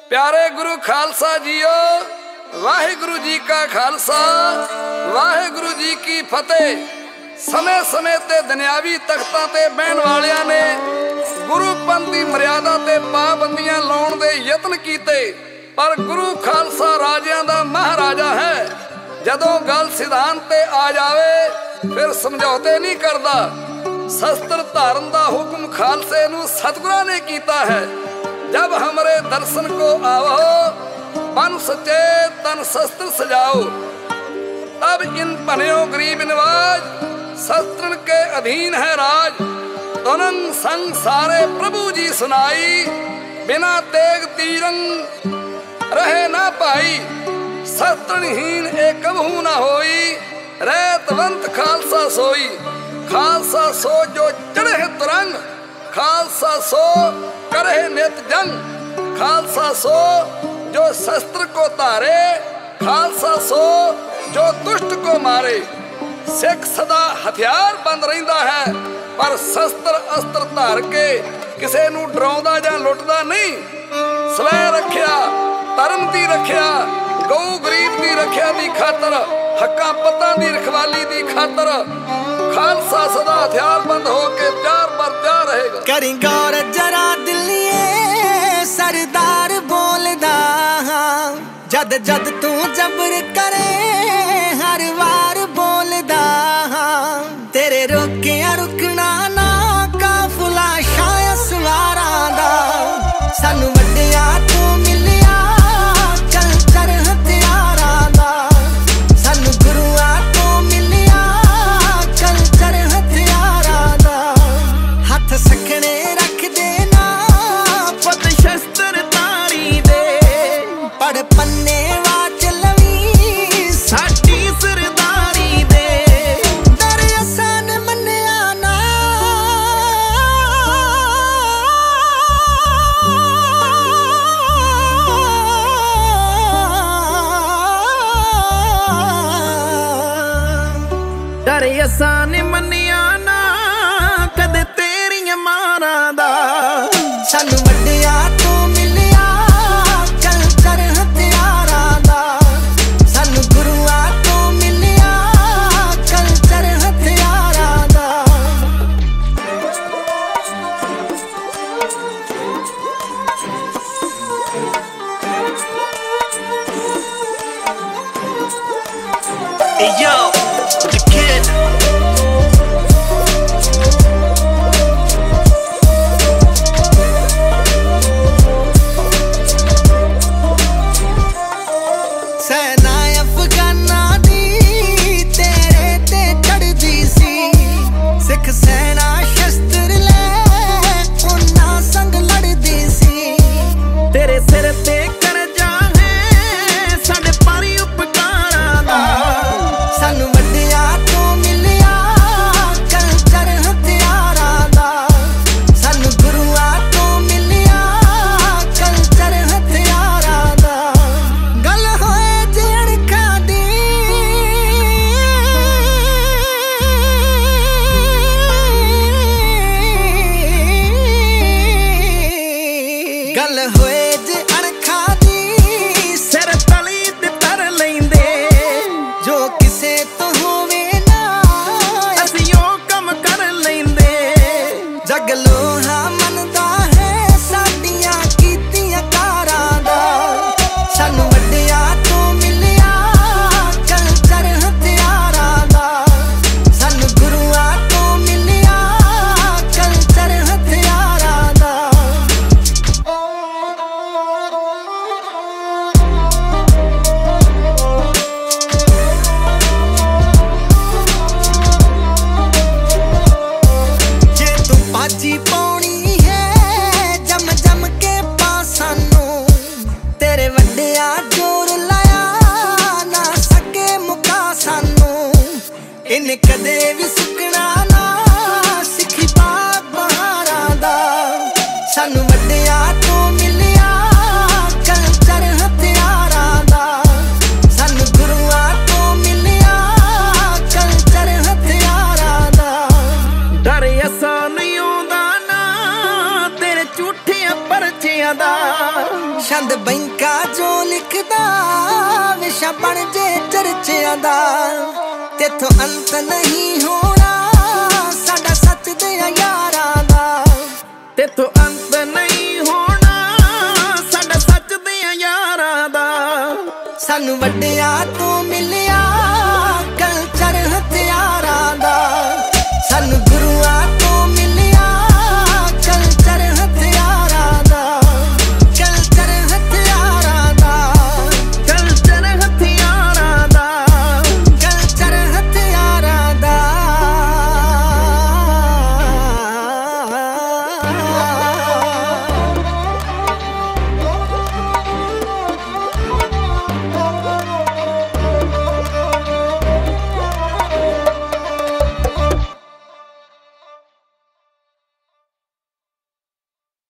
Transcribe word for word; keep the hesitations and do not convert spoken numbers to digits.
प्यारे गुरु खालसा जीओ, वाहिगुरु जी का खालसा, वाहिगुरु जी की फतेह। समय समय ते दुनियावी तख्तां ते बहन वालियां ने गुरु पंथ दी मर्यादा ते पाबंदियां लाउण दे यतन कीते, पर गुरु खालसा राजियां दा महाराजा है। जदों गल सिद्धांत ते आ जावे फिर समझौते नहीं करदा। शस्त्र धारण दा हुक्म खालसे नूं सतगुरां ने कीता है। जब हमारे दर्शन को आओ, मन सचे तन शस्त्र सजाओ। तब इन पन्यों गरीब नवाज, शस्त्र के अधीन है राज। तुनंग संग सारे प्रभु जी सुनाई, बिना तेग तीरंग रहे ना पाई। शस्त्रहीन एक कबहू ना होई, रैतवंत खालसा सोई। खालसा सो जो चढ़े तुरंग, खालसा सो करे नित जंग। खालसा सो जो शस्त्र को तारे, खालसा सो जो दुष्ट को मारे। सिख सदा हथियार बंद रहिंदा है, पर शस्त्र अस्त्र धार के किसे नूं डराउंदा जां लुटदा नहीं। स्वै रखिया धर्म दी रखिया, गऊ गरीब दी रखिया दी खातर, हक्कां पत्तां दी रखवाली दी खातर खालसा सदा हथियार बंद होके त्यार पर त्यार रहेगा। करी गौर जरा दिलिए सरदार बोलदा, जद जद तू जबर करे हर वार बोलदा। तेरे रोकिया रुकना ना काफिला शाया सवारां दा। सानू वड्डिया तू मिलिया कल्चर हथियारां दा। सानू गुरुआ तू मिलिया कल्चर हथियारां दा। हथ सखने रख देना पुत शस्त्र तारी दे, पढ़ पन्ने वाच लवी साडी सरदारी दे। डर असान मन्निया ना, डर असान मन्निया ना कदे तेरियां मारां दा। सानू वड्डिया तू मिलिया कल्चर हथियारां दा। सानू गुरुआ तू मिलिया कल्चर हथियारां दा। Hey yo, the kid. सेना अफगाना दी तेरे ते चढ़दी सी, सिख सेना शस्त्र ले उन्हां संग लड़दी सी। तेरे सिर ते करजा है साडे पारी उपकारां दा। सानू वड्डिया तू मिलिया कल्चर हथियारां दा। सानू गुरुआ तू मिलिया कल्चर हथियारां दा। गल होए जे अणखां दी, गल होए जे अणखां दी, सिर तली ते तर लैंदे। जो किसे तो होवे ना असीं ओ कम कर लैंदे। जग लोहा मनदा है साडियां कीतियां कारां दा। सानू वड्डिया तू मिलिया कल्चर हथियारां दा। सानू गुरुआ तू मिलिया कल्चर हथियारां दा। ਦਾ। ਛੰਦ ਬੈਂਕਾ ਜੋ ਲਿਖਦਾ ਵਿਸ਼ਾ ਬਣ ਜੇ ਚਰਚਿਆਂ ਦਾ। ਤੇਥੋਂ ਅੰਤ ਨਹੀਂ ਹੋਣਾ ਸਾਡਾ ਸੱਚ ਦੇ ਯਾਰਾਂ ਦਾ। ਤੇਥੋਂ ਅੰਤ ਨਹੀਂ ਹੋਣਾ ਸਾਡਾ ਸੱਚ ਦੇ ਯਾਰਾਂ ਦਾ। ਸਾਨੂੰ ਵੱਡਿਆਂ ਤੋਂ